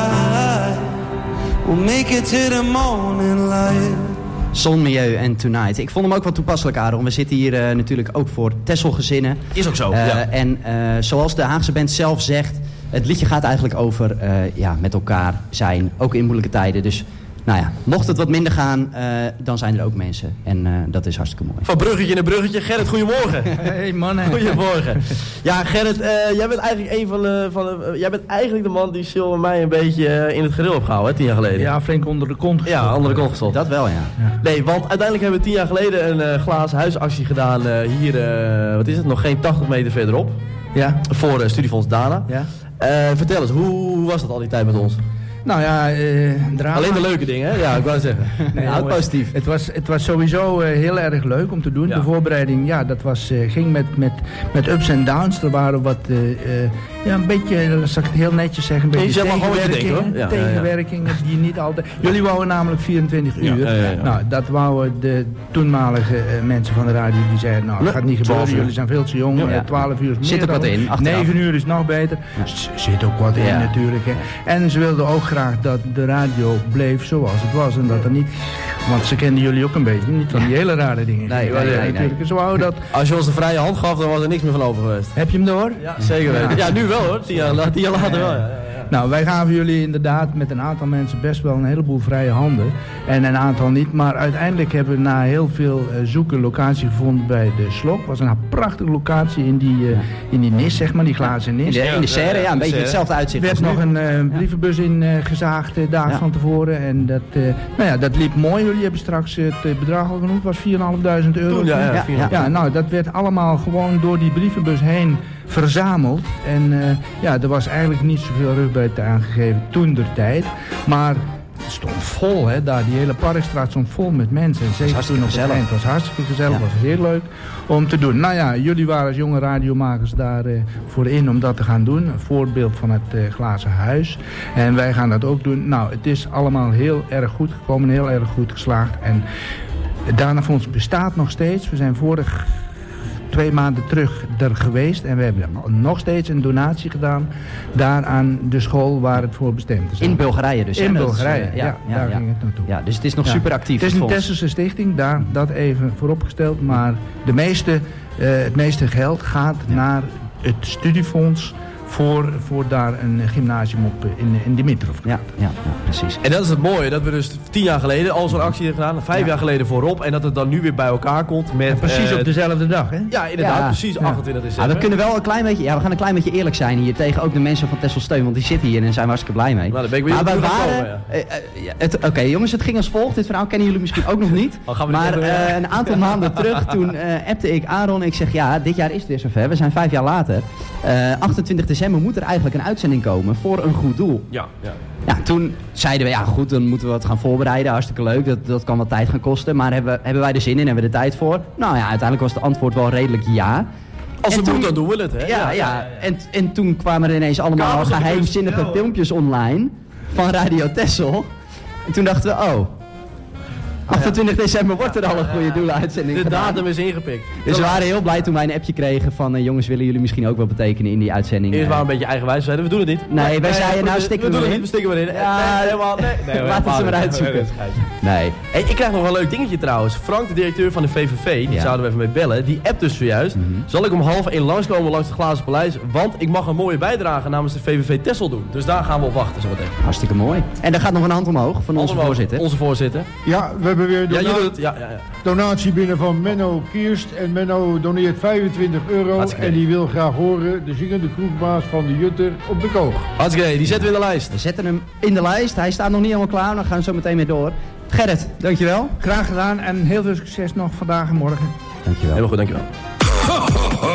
side, we'll make it to the morning light.
Zonmilieu en Tonight. Ik vond hem ook wel toepasselijk, Aaron. We zitten hier uh, natuurlijk ook voor Texelgezinnen.
Is ook zo,
uh,
ja.
En uh, zoals de Haagse band zelf zegt, het liedje gaat eigenlijk over uh, ja, met elkaar zijn, ook in moeilijke tijden. Dus nou ja, mocht het wat minder gaan, uh, dan zijn er ook mensen. En uh, dat is hartstikke mooi.
Van bruggetje naar bruggetje. Gerrit, goedemorgen.
Hey mannen.
Goedemorgen. Ja, Gerrit, uh, jij bent eigenlijk een van de, van de, uh, jij bent eigenlijk de man die Sil en mij een beetje uh, in het geril heeft gehouden, hè, tien jaar geleden.
Ja, flink onder de kont gestopt.
Ja, onder de kont gestopt.
Dat wel, ja.
ja. Nee, want uiteindelijk hebben we tien jaar geleden een uh, glazen huisactie gedaan uh, hier, uh, wat is het, nog geen tachtig meter verderop.
Ja.
Voor uh, Studiefonds Dana.
Ja.
Uh, vertel eens, hoe, hoe was dat al die tijd met ons?
Nou ja, uh, drama.
Alleen de leuke dingen, hè? Ja, ik wou zeggen.
Nee,
ja, positief.
Het was, het was sowieso uh, heel erg leuk om te doen. Ja. De voorbereiding, ja, dat was, uh, ging met, met, met ups en downs. Er waren wat, uh, uh, ja, een beetje, zal ik het heel netjes zeggen, een beetje tegenwerkingen, ja, tegenwerkingen ja, ja. die niet altijd... Jullie wouden namelijk vierentwintig uur. Ja, ja, ja, ja. Nou, dat wouden de toenmalige uh, mensen van de radio, die zeiden, nou, het gaat niet gebeuren, jullie zijn veel te jong, ja, ja. twaalf uur is meer.
Zit er wat in,
negen uur is nog beter. Ja. Zit ook wat in ja. natuurlijk. Hè. En ze wilden ook graag dat de radio bleef zoals het was en dat er niet, want ze kenden jullie ook een beetje, niet van die hele rare dingen.
Nee, nee, nee, nee, nee.
Zo dat...
Als je ons de vrije hand gaf, dan was er niks meer van over geweest.
Heb je hem door?
Ja, zeker weten. Ja, ja nu wel hoor, tien jaar, tien jaar later wel. Ja, ja, ja.
Nou, wij gaven jullie inderdaad met een aantal mensen best wel een heleboel vrije handen. En een aantal niet. Maar uiteindelijk hebben we na heel veel uh, zoeken locatie gevonden bij de Slok. Het was een prachtige locatie in die, uh, ja. in die nis, zeg maar, die glazen nis.
In de, in de serre, ja, een beetje hetzelfde uitzicht.
Er werd nog een uh, brievenbus in uh, gezaagd uh, dagen ja. van tevoren. En dat, uh, nou ja, dat liep mooi. Jullie hebben straks het uh, bedrag al genoemd. was vierduizend vijfhonderd euro.
Toen, ja, ja, ja, ja.
ja, nou, dat werd allemaal gewoon door die brievenbus heen verzameld. En uh, ja, er was eigenlijk niet zoveel rugbuit aangegeven toen der tijd. Maar het stond vol, hè, daar. Die hele Parkstraat stond vol met mensen. En zeker toen op het eind. Het was hartstikke gezellig. Het ja. was heel leuk om te doen. Nou ja, jullie waren als jonge radiomakers daar uh, voor in om dat te gaan doen. Een voorbeeld van het uh, glazen huis. En wij gaan dat ook doen. Nou, het is allemaal heel erg goed gekomen. Heel erg goed geslaagd. En Danafonds bestaat nog steeds. We zijn vorig... twee maanden terug er geweest en we hebben nog steeds een donatie gedaan daar aan de school waar het voor bestemd is.
In Bulgarije dus.
In Bulgarije, ja, ja, ja,
daar
ja. ging het naartoe.
Ja, dus het is nog ja. super actief.
Het is een Tesselse stichting, daar dat even vooropgesteld, maar de meeste, uh, het meeste geld gaat ja. naar het studiefonds voor, voor daar een gymnasium op in, in Dimitrov.
Ja, ja, ja, precies.
En dat is het mooie, dat we dus tien jaar geleden al zo'n actie hebben gedaan, vijf ja. jaar geleden voorop, en dat het dan nu weer bij elkaar komt met...
Ja, precies uh, op dezelfde dag, hè?
Ja, inderdaad, ja. precies achtentwintig december.
Ja, we kunnen wel een klein beetje, ja, we gaan een klein beetje eerlijk zijn hier tegen ook de mensen van Texel Steun, want die zitten hier en zijn we hartstikke blij mee.
Nou, daar ben ik weer
maar we waren,
komen, ja.
uh, uh, Oké okay, jongens, het ging als volgt, dit verhaal kennen jullie misschien ook nog niet,
oh,
maar uh, een aantal maanden terug, toen uh, appte ik Aaron en ik zeg, ja, dit jaar is het weer zover, we zijn vijf jaar later. Uh, achtentwintig december moet er eigenlijk een uitzending komen voor een goed doel.
Ja, ja.
Ja, toen zeiden we, ja goed, dan moeten we wat gaan voorbereiden. Hartstikke leuk, dat, dat kan wat tijd gaan kosten. Maar hebben, hebben wij er zin in, hebben we de tijd voor? Nou ja, uiteindelijk was het antwoord wel redelijk ja.
Als het moet, dan doen we het, hè?
Ja, ja, ja. En, en toen kwamen er ineens allemaal geheimzinnige ja, filmpjes online van Radio Texel. En toen dachten we, oh... achtentwintig december wordt er al een goede doelenuitzending
De
gedaan.
datum is ingepikt.
Dus we waren heel blij toen wij een appje kregen van... Uh, jongens, willen jullie misschien ook wel betekenen in die uitzending?
Eerst waren we een beetje eigenwijs, zeiden we doen het niet.
Nee, wij nee, zeiden nou stikken we,
we
erin.
We stikken we erin.
Ja,
nee, helemaal, nee. nee hoor,
laat het ze maar uitzoeken. Nee.
Hey, ik krijg nog wel een leuk dingetje trouwens. Frank, de directeur van de V V V, die ja. zouden we even mee bellen. Die appt dus zojuist. Mm-hmm. Zal ik om half één langskomen langs het Glazen Paleis? Want ik mag een mooie bijdrage namens de V V V Texel doen. Dus daar gaan we op wachten zo meteen.
Hartstikke mooi. En er gaat nog een hand omhoog van onze
omhoog,
voorzitter.
Onze voorzitter.
Ja, we hebben weer
ja, je doet het. Ja, ja, ja.
donatie binnen van Menno Kierst. En Menno doneert vijfentwintig euro. Hartstikke. En die wil graag horen de zingende kroegbaas van de Jutter op de Koog.
Hartstikke, die zetten we in de lijst.
We zetten hem in de lijst. Hij staat nog niet helemaal klaar. Dan gaan we zo meteen mee door. Gerrit, dankjewel.
Graag gedaan en heel veel succes nog vandaag en morgen.
Dankjewel.
Heel goed, dankjewel.
Ho, ho,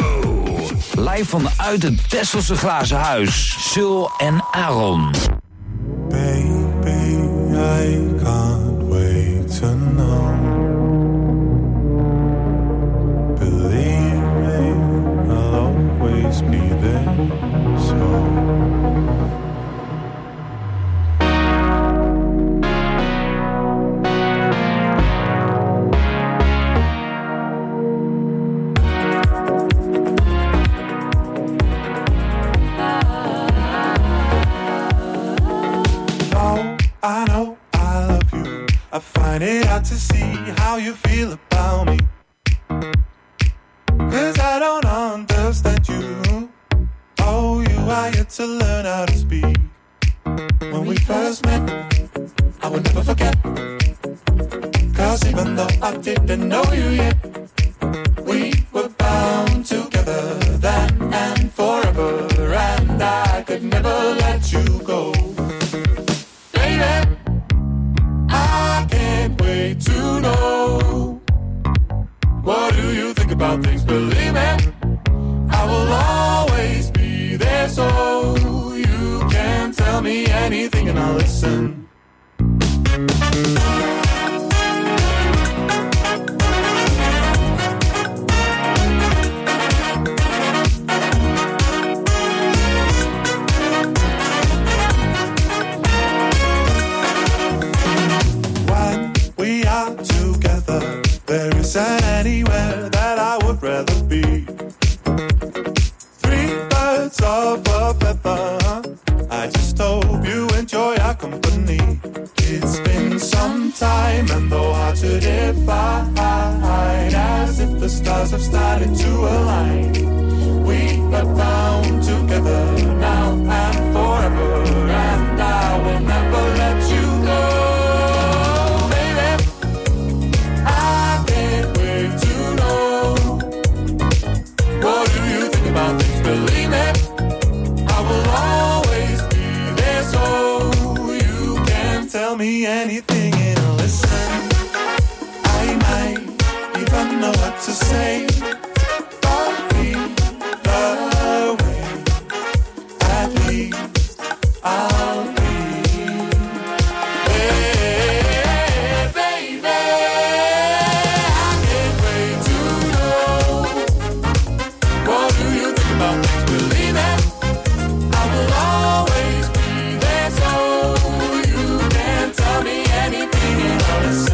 ho. Live vanuit het Tesselse Glazen Huis. Sil en Aaron.
Baby, I can't wait to know. Believe me, I'll always be there, so how you feel about me. Cause I don't understand you. Oh, you are yet to learn how to speak. When we first met, I will never forget. Cause even though I didn't know you yet, we were bound together then and forever. And I could never let you go. Baby, I can't wait to know. What do you think about things? Believe me, I will always be there, so you can tell me anything and I'll listen. When we are together, there isn't anywhere that I would rather be. Three birds of a feather, I just hope you enjoy our company. It's been some time and though hard to define, as if the stars have started to align. We are bound together now and forever, and I will never let you go. Baby, I can't wait to know. What do you think about things? Believe me, I will always be there, so you can tell me anything and I'll listen. I might even know what to say. I'll be the way, at least I'll be. Hey, baby, I can't wait to know. What do you think about things? Believe me, I will always be there, so you can tell me anything and I'll listen.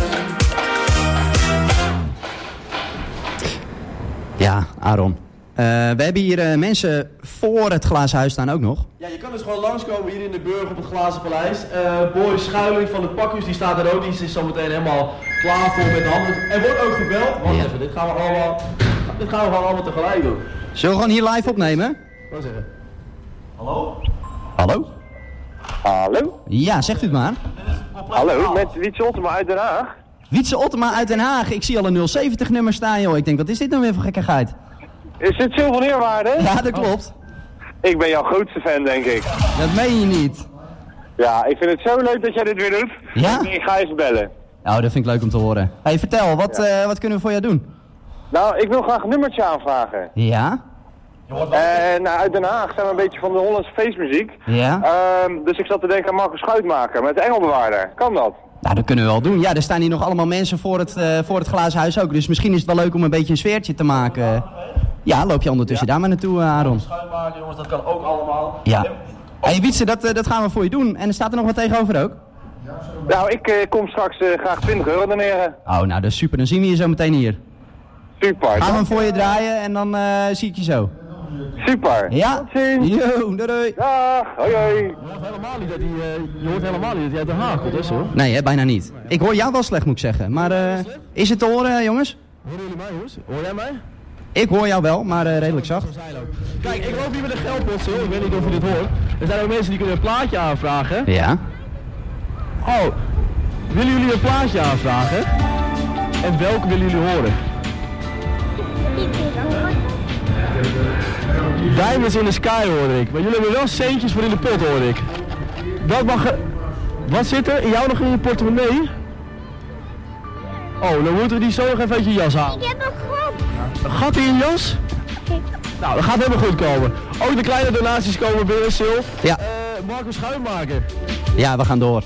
Ja, Aaron. Uh, we hebben hier uh, mensen voor het glazen huis staan ook nog.
Ja, je kan dus gewoon langskomen hier in de Burg op het Glazen Paleis. Uh, Boris Schuiling van het Pakhuis, die staat er ook. Die is zometeen helemaal klaar voor met de handen. Er wordt ook gebeld. Wacht
Ja.
even, dit gaan we allemaal, dit gaan we gewoon allemaal tegelijk doen.
Zullen we gewoon hier live opnemen?
Wat zeggen? Hallo?
Hallo?
Hallo?
Ja, zegt u het maar.
Hallo, met Wietse Ottema uit Den Haag.
Wietse Ottema uit Den Haag. Ik zie al een nul zeventig nummer staan, joh. Ik denk, wat is dit nou weer voor gekkigheid?
Is dit Sil van Eerwaarde?
Ja, dat klopt.
Ik ben jouw grootste fan, denk ik.
Dat meen je niet.
Ja, ik vind het zo leuk dat jij dit weer doet.
Ja?
Ik ga even bellen.
Nou, dat vind ik leuk om te horen. Hey, vertel, wat,
Ja.
uh, wat kunnen we voor jou doen?
Nou, ik wil graag een nummertje aanvragen.
Ja?
En nou, uit Den Haag zijn we een beetje van de Hollandse feestmuziek.
Ja?
Ehm, dus ik zat te denken aan Marcus Schuitmaker met de Engelbewaarder. Kan dat?
Nou, dat kunnen we wel doen. Ja, er staan hier nog allemaal mensen voor het, uh, voor het glazen huis ook. Dus misschien is het wel leuk om een beetje een sfeertje te maken. Ja, loop je ondertussen ja. daar maar naartoe, uh, Aaron.
Schuitmaken, jongens, dat kan ook allemaal.
Ja. Hé, hey, Wietse, dat, uh, dat gaan we voor je doen. En er staat er nog wat tegenover ook?
Nou, ik uh, kom straks uh, graag twintig euro doneren.
Oh, nou, dat is super. Dan zien we je zo meteen hier.
Super.
Gaan we hem voor je draaien en dan uh, zie ik je zo.
Super.
Ja?
Tot ziens.
Yo, doei doei.
Dag, hoi hoi.
Je hoort helemaal niet dat hij, uh, je hoort helemaal niet dat hij uit Den Haag komt, is hoor.
Nee, hè, bijna niet. Ik hoor jou wel slecht, moet ik zeggen. Maar uh, is het te horen, jongens?
Horen jullie mij, jongens? Hoor jij mij?
Ik hoor jou wel, maar uh, redelijk zacht.
Kijk, ik loop hier met een geldpot, Sil. Ik weet niet of je dit hoort. Er zijn ook mensen die kunnen een plaatje aanvragen.
Ja.
Oh, willen jullie een plaatje aanvragen? En welke willen jullie horen? Diamonds in the Sky hoor ik, maar jullie hebben wel centjes voor in de pot hoor ik. Dat mag... Wat zit er in jou nog in je portemonnee? Oh, dan moeten we die zo nog even uit je jas halen.
Ik heb een gat.
Een gat in je jas? Nou, dat gaat helemaal goed komen. Ook de kleine donaties komen binnen, Sil.
Ja.
Uh, Marcus Schuitmaker.
Ja, we gaan door.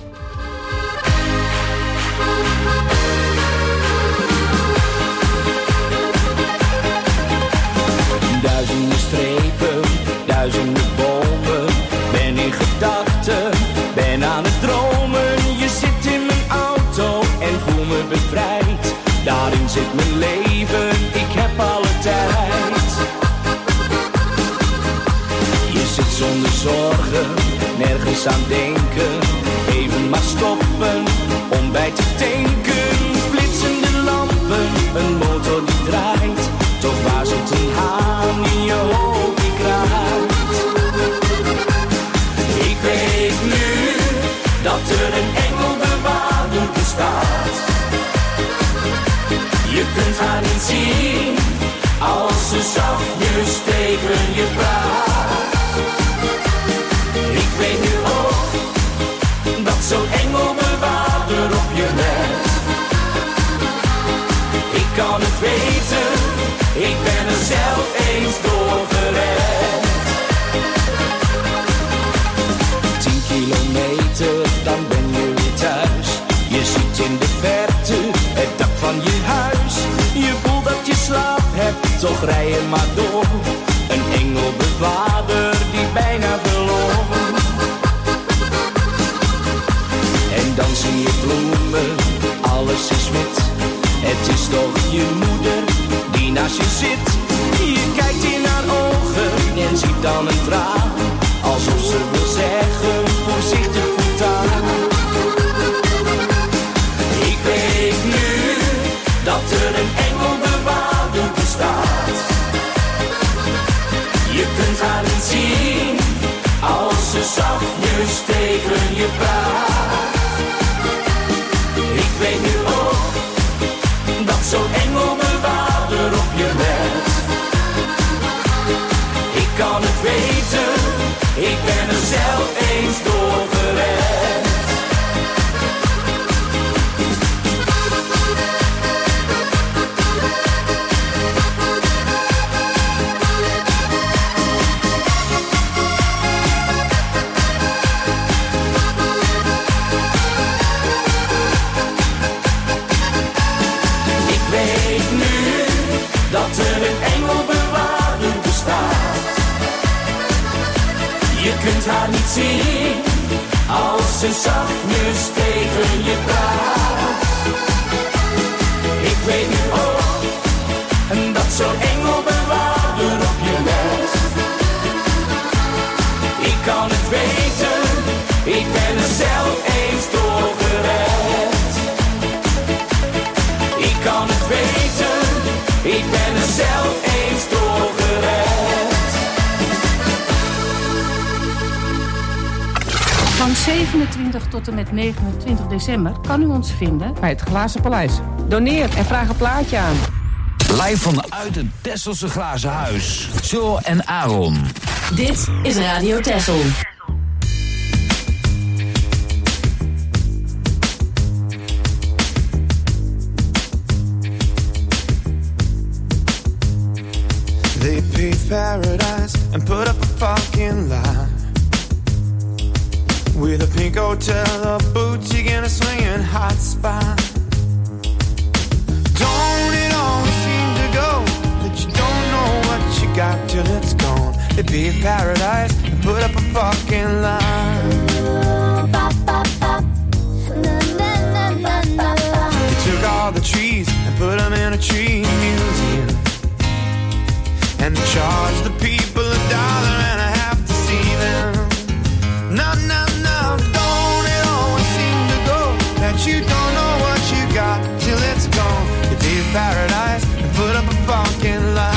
Duizenden strepen, duizenden bomen. Ben in gedachten, ben aan het dromen. Je zit in mijn auto en voel me bevrijd. Daarin zit mijn leven, ik heb alle tijd. Je zit zonder zorgen, nergens aan denken. Even maar stoppen, om bij te tanken. Flitsende niet zien als ze zachtjes tegen je praat. Ik weet nu ook dat zo'n engelbewaarder op je let. Ik kan het weten, ik ben er zelf eens door gered. Tien kilometer, dan ben je weer thuis. Je ziet in de verte het dak van je huis. Je voelt dat je slaap hebt, toch rij je maar door. Een engelbewaarder die bijna verloor. En dan zie je bloemen, alles is wit. Het is toch je moeder die naast je zit. Je kijkt in haar ogen en ziet dan een traan. Alsof ze wil zeggen, voorzichtig voortaan. Ik weet nu dat er een engelbewaarder bestaat. Je kunt haar niet zien als ze zachtjes tegen je praat. Ik weet nu ook dat zo'n engelbewaarder op je let. Ik kan het weten, ik ben er zelf eens door gered. Dat er een engelbewaarder bestaat. Je kunt haar niet zien als ze zachtjes tegen je praat. Ik weet nu ook dat zo'n engelbewaarder op je let. Ik kan het weten, ik ben er zelf eens door gered. Ik kan het weten, ik ben er zelf eens door gered.
Van zevenentwintig tot en met negenentwintig december kan u ons vinden bij het Glazen Paleis. Doneer en vraag een plaatje aan.
Live vanuit het Tesselse Glazen Huis. Joe en Aaron.
Dit is Radio Tessel.
They paved paradise and put up a parking lot with a pink hotel, a boutique and a swinging hot spot. Don't it always seem to go that you don't know what you got till it's gone? They paved paradise and put up a parking lot. They took all the trees and put them in a tree museum. And they charge the people a dollar and a half to see them. No, no, no, don't it always seem to go that you don't know what you got till it's gone? You leave paradise and put up a parking lot.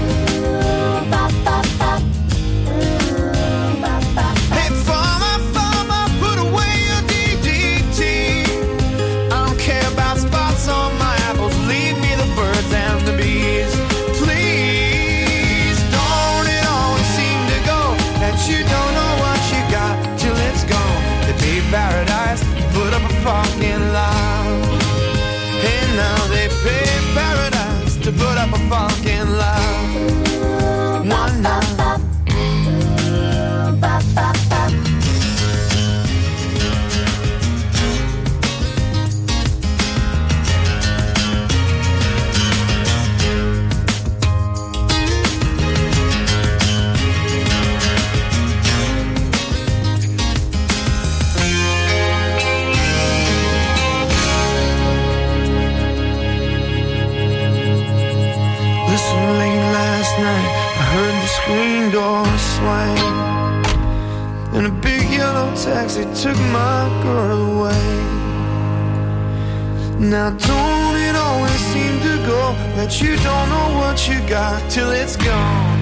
Hey, farmer, farmer, put away your D D T. I don't care about spots on my apples, leave me the birds and the bees. You don't know what you got till it's gone. They paved paradise, put up a parking lot. Hey, now they paved paradise to put up a parking lot. One night. Screen door swing and a big yellow taxi took my girl away. Now don't it always seem to go that you don't know what you got till it's gone?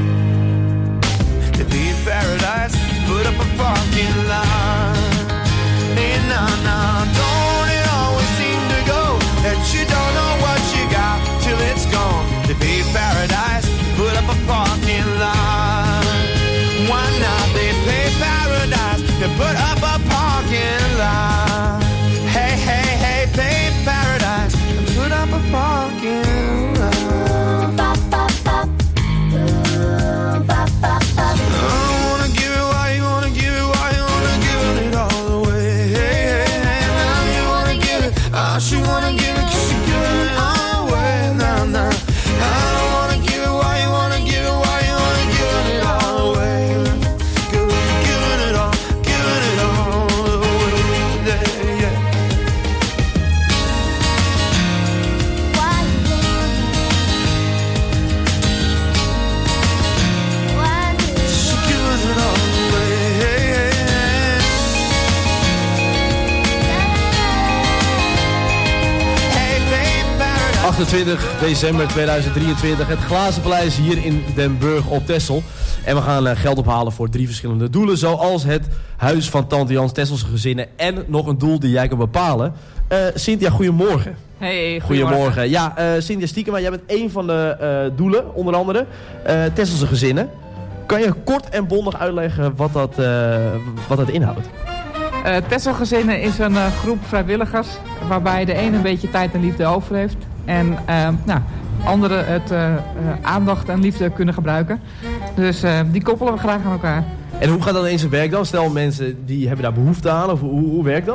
To be in paradise, put up a parking lot. Hey, nah, nah, don't it always seem to go that you don't know what you got till it's gone?
achtentwintig december tweeduizend drieëntwintig. Het Glazen Paleis hier in Den Burg op Texel. En we gaan uh, geld ophalen voor drie verschillende doelen. Zoals het Huis van Tante Jans, Tesselse gezinnen. En nog een doel die jij kan bepalen. Uh, Cynthia, goedemorgen.
Hey,
goedemorgen. Goedemorgen. Ja, uh, Cynthia Stiekema, jij bent één van de uh, doelen, onder andere. Uh, Tesselse gezinnen. Kan je kort en bondig uitleggen wat dat, uh, wat dat inhoudt?
Uh, Tesselgezinnen is een uh, groep vrijwilligers waarbij de een een beetje tijd en liefde over heeft. En uh, nou, anderen het uh, uh, aandacht en liefde kunnen gebruiken. Dus uh, die koppelen we graag aan elkaar.
En hoe gaat dat in zijn werk dan? Stel mensen die hebben daar behoefte aan, of hoe, hoe werkt dat?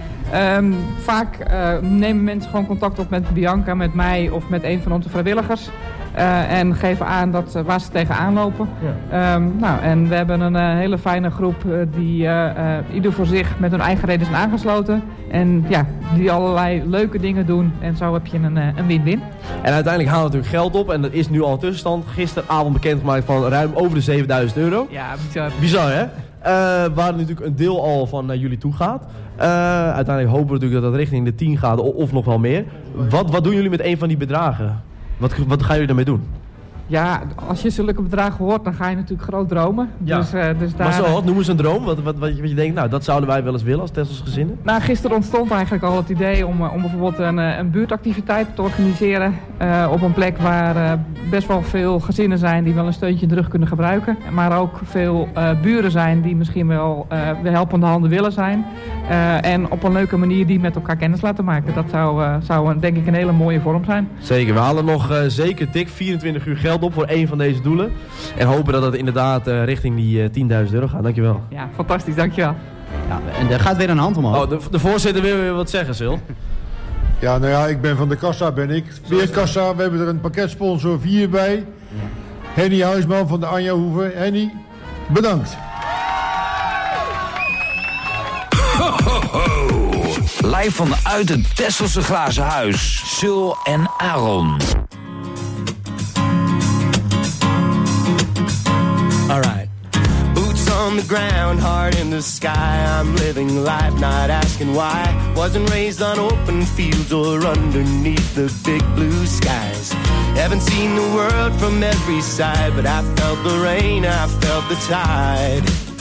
Um, vaak uh, nemen mensen gewoon contact op met Bianca, met mij of met een van onze vrijwilligers. Uh, en geven aan dat, uh, waar ze tegenaan lopen. Ja. Um, nou, en we hebben een uh, hele fijne groep uh, die uh, uh, ieder voor zich met hun eigen reden zijn aangesloten. En ja, die allerlei leuke dingen doen. En zo heb je een, uh, een win-win.
En uiteindelijk halen we natuurlijk geld op. En dat is nu al een tussenstand. Gisteravond bekendgemaakt van ruim over de zevenduizend euro.
Ja, bizar.
Bizar, hè? Uh, waar natuurlijk een deel al van naar jullie toe gaat. Uh, uiteindelijk hopen we natuurlijk dat dat richting de tien gaat of, of nog wel meer. Wat, wat doen jullie met een van die bedragen? Wat, wat gaan jullie daarmee doen?
Ja, als je zulke bedragen hoort, dan ga je natuurlijk groot dromen.
Ja.
Dus, uh, dus daar...
Maar zo, noem eens een droom. Wat, wat, wat, je, wat je denkt, nou, dat zouden wij wel eens willen als Tessels gezinnen.
Nou, gisteren ontstond eigenlijk al het idee om, om bijvoorbeeld een, een buurtactiviteit te organiseren. Uh, op een plek waar uh, best wel veel gezinnen zijn die wel een steuntje in de rug kunnen gebruiken. Maar ook veel uh, buren zijn die misschien wel uh, de helpende handen willen zijn. Uh, en op een leuke manier die met elkaar kennis laten maken. Dat zou, uh, zou een, denk ik een hele mooie vorm zijn.
Zeker, we halen nog uh, zeker dik vierentwintig uur geld op voor één van deze doelen. En hopen dat het inderdaad uh, richting die uh, tienduizend euro gaat. Dankjewel.
Ja, fantastisch, dankjewel.
Ja, en er gaat weer een hand omhoog.
Oh, de, de voorzitter wil weer wat zeggen, Sil.
Ja, nou ja, ik ben van de kassa, ben ik. Weer kassa, we hebben er een pakketsponsor vier bij. Ja. Henny Huisman van de Anja Hoeve. Henny, bedankt.
Ho, ho, ho. Live vanuit het Tesselse Glazen Huis. Sil en Aaron.
Alright. Boots on the ground, heart in the sky. I'm living life, not asking why. Wasn't raised on open fields or underneath the big blue skies. Haven't seen the world from every side, but I felt the rain, I felt the tide.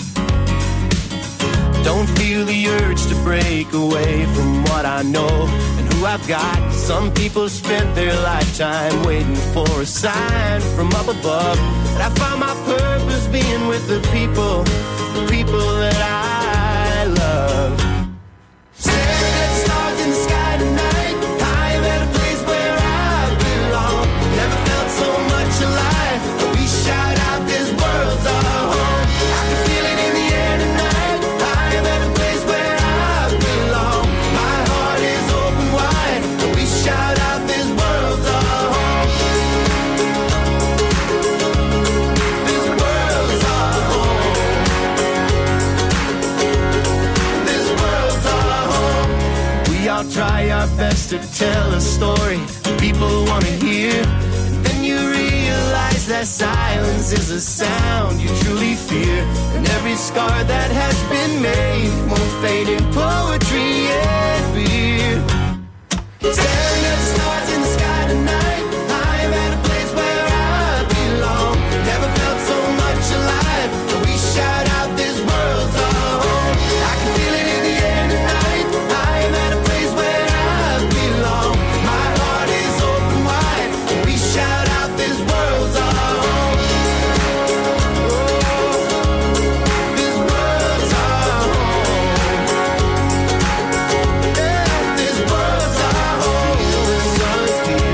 Don't feel the urge to break away from what I know and who I've got. Some people spent their lifetime waiting for a sign from up above. But I found my purpose being with the people, the people that I love. Staring at the stars in the sky tonight, I'm at a place where I belong. Never felt so much alive. We shout out, this world's our home. I can feel it in the air tonight. I'm at a place where I belong. My heart is open wide. We shout out, this world's our home. This world's our home. This world's our home. We all try our best to tell a story people want to hear. And then you realize that silence is a sound you truly fear. And every scar that has been made won't fade in poetry and beer. Staring at the stars in the sky tonight, I'm at a place where I belong. Never felt so much alive. We shout out, this world's our home. I can feel it in the air tonight. I'm at a place where I belong. My heart is open wide. We shout out, this world's our home. This world's our home. Yeah, this world's our home. The sun's here.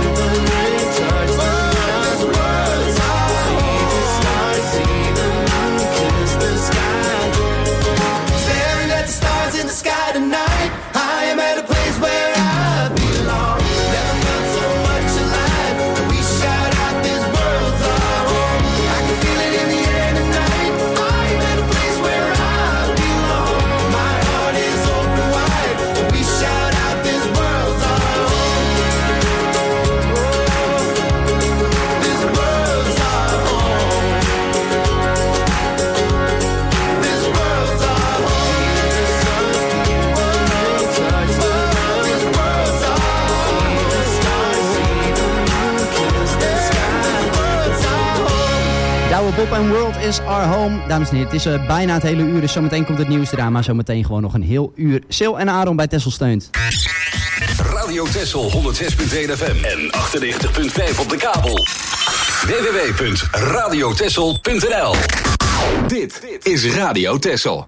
Douwe Bob en World is our home. Dames en heren, het is uh, bijna het hele uur, dus zometeen komt het nieuws eraan. Maar zometeen gewoon nog een heel uur. Sil en Aaron bij Texel steunt.
Radio Texel honderd zes punt één F M en achtennegentig punt vijf op de kabel. w w w punt radio texel punt n l. Dit is Radio Texel.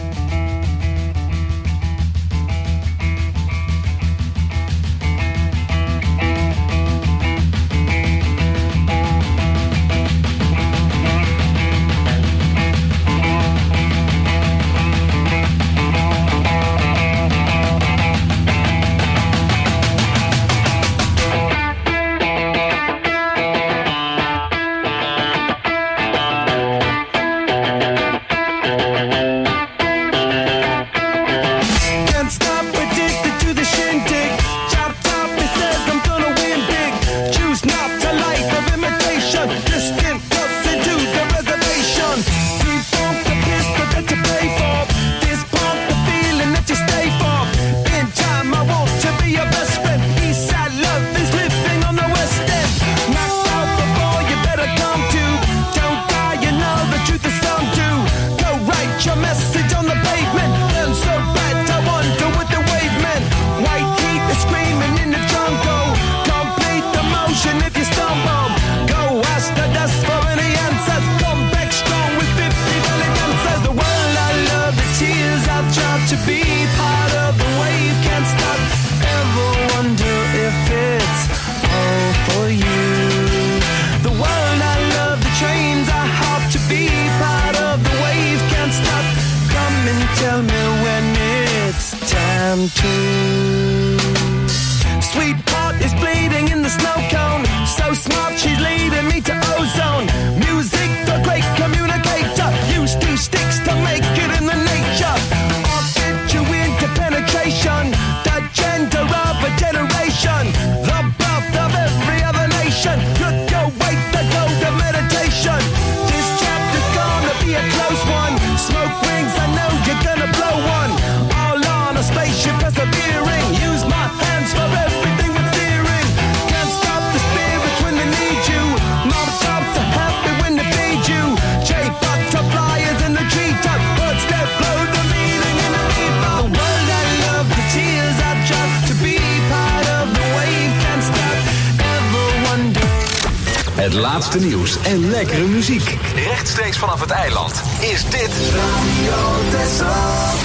Het laatste nieuws en lekkere muziek. Rechtstreeks vanaf het eiland is dit Radio Texel.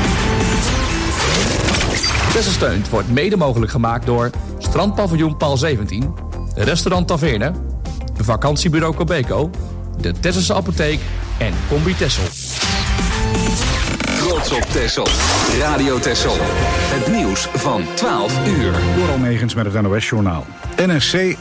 Texel steunt wordt mede mogelijk gemaakt door Strandpaviljoen Paal zeventien, Restaurant Taverne, Vakantiebureau Cobeco, de Tesselse Apotheek en Combi Texel.
Trots op Texel. Radio Texel. Het nieuws van twaalf uur.
Door Almegens met het N O S-journaal. N R C